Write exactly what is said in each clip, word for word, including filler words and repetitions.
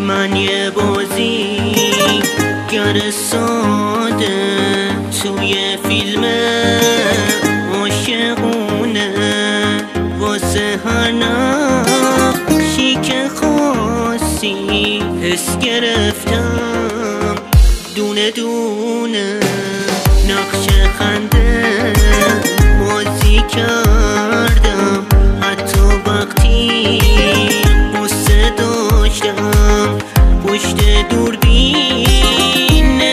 من یه بازی گر ساده توی فیلم عاشقونه، واسه هر نقشی که خواستی حس گرفتم دونه دونه. نقش خنده بازی کردم حتی وقتی قصه داشتم، پشت دوربین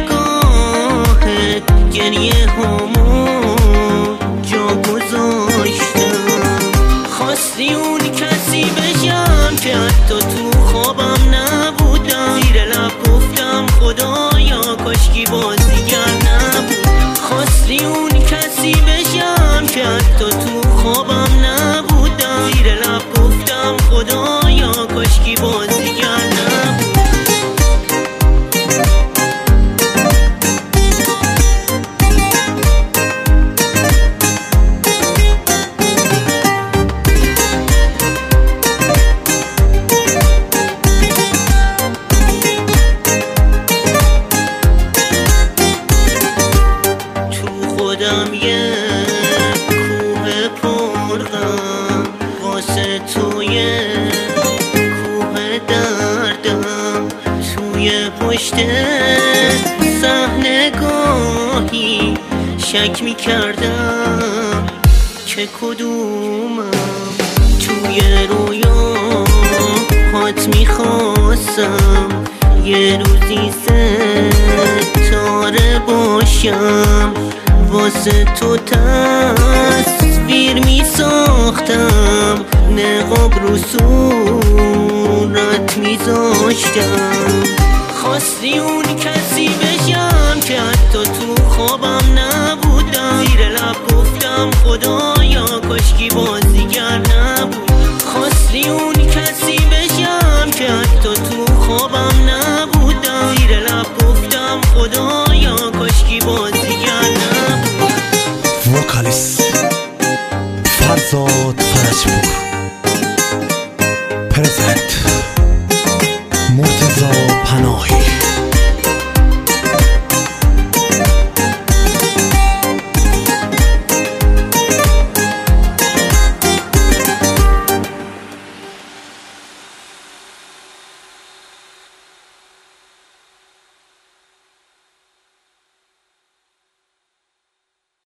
نگاهت گریه همو جا گذاشتم. خواستی اون کسی بشم که حتی تو خوابم نبودم، زیر لب گفتم خدایا کاشکی بازیگر نبود. خواستی اون کسی بشم که حتی تو خوابم نبودم، زیر لب گفتم خدایا کاشکی بازیگر نبود. خودم یه کوه پرغم واسه توی کوه دردم، توی پشت صحنه گاهی شک میکردم که کدومم. توی رویا هات میخواستم یه روزی ستاره باشم، واسه تو تصویر می ساختم، نقاب رو صورت می زاشتم. خواستی اون کسی بشم که حتی تو خوابم نبودم، زیر لب گفتم خدایا کاشکی بازیگر نبود. خواستی اون کسی بشم که حتی تو خوابم نبودم، زیر لب گفتم خدایا کاشکی بازیگر نبود. وکالیست فرزاد فرجپور پرزنت